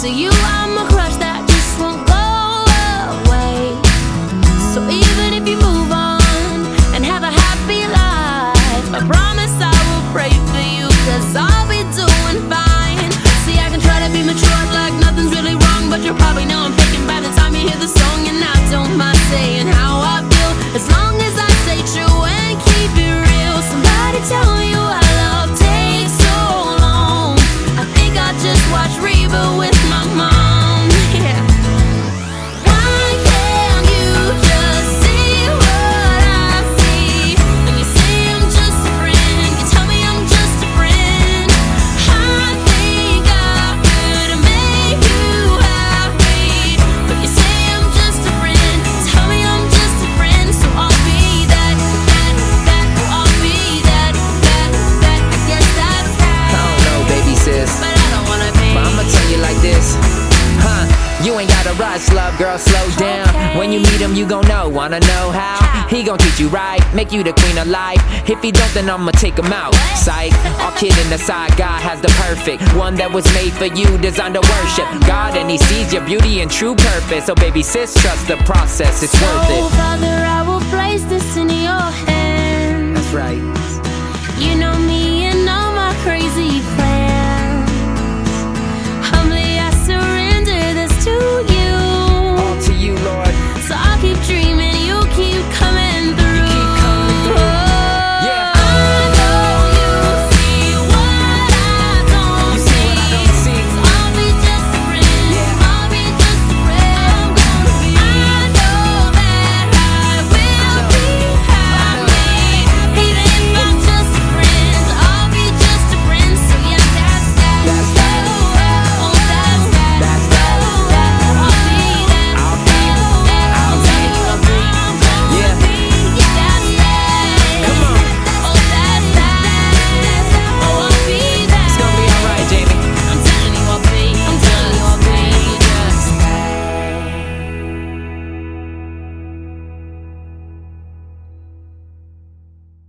To you I'm a crush that just won't go away. So even if you move on and have a happy life, I promise I will pray for you, 'cause I'll be doing fine. See, I can try to be mature like nothing's really wrong, but you'll probably know I'm picking by the time you hear the song. And I don't mind saying how I feel, as long as I stay true and keep it real. Somebody tell me why love takes so long. I think I just watched Reba with my mom. Yeah. Why can't you just see what I see? When you say I'm just a friend, you tell me I'm just a friend. I think I could make you happy, but you say I'm just a friend. Tell me I'm just a friend, so I'll be that. I'll be that. I guess that's right. I don't know, baby sis, But I don't wanna be. but I'ma tell you like this, you ain't gotta rush, love, girl, slow down. Okay. When you meet him, you gon' know, wanna know how? He gon' treat you right, make you the queen of life. If he don't, then I'ma take him out. Psych, all kidding aside, God has the perfect one that was made for you, designed to worship God, and he sees your beauty and true purpose. So baby sis, trust the process, it's worth Oh, it. Father, I will place this in your hands. That's right.